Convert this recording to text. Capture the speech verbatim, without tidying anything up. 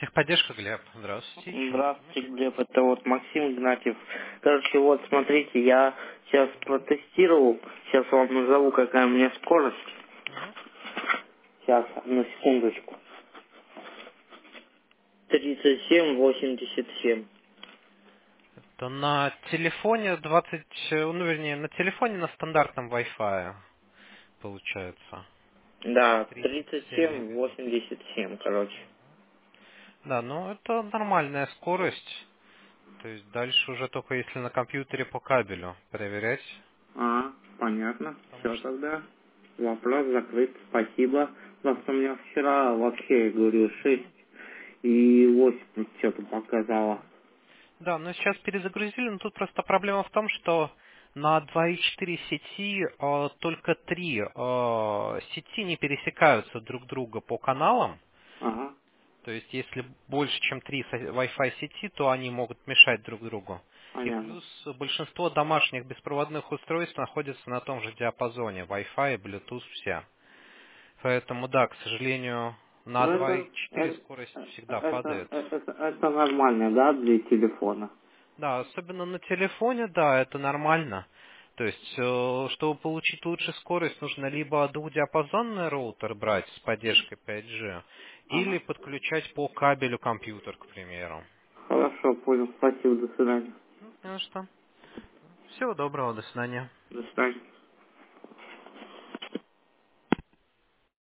Техподдержка, Глеб. Здравствуйте. Чем могу Здравствуйте, помочь? Глеб, это вот Максим Игнатьев. Короче, вот смотрите, я сейчас протестировал, сейчас вам назову, какая у меня скорость. Мгм. Сейчас, одну секундочку. тридцать семь восемьдесят семь. Это на телефоне двадцать, э, ну вернее, на телефоне на стандартном Wi-Fi получается. Да, тридцать тридцать семь семь мегабит. восемьдесят семь, короче. Да, ну это нормальная скорость. То есть дальше уже только если на компьютере по кабелю проверять. А, понятно. Потому Все что... тогда. Вопрос закрыт. Спасибо. Потому что у меня вчера вообще, я говорю, шесть и восемь что-то показало. Да, но сейчас перезагрузили, но тут просто проблема в том, что на два и четыре сети э, только три э, сети не пересекаются друг друга по каналам. Ага, То есть, если больше, чем три со- Wi-Fi сети, то они могут мешать друг другу. И понятно. плюс большинство домашних беспроводных устройств находятся на том же диапазоне. Wi-Fi, Bluetooth, все. Поэтому, да, к сожалению, на Ну, два это, и четыре это, скорость всегда это, падает. это, это нормально, да, для телефона? Да, особенно на телефоне, да, это нормально. То есть, э, чтобы получить лучшую скорость, нужно либо двухдиапазонный роутер брать с поддержкой пять джи, или Ага. подключать по кабелю компьютер, к примеру. Хорошо, понял. Спасибо, до свидания. Ну, ну что, всего доброго, до свидания. До свидания.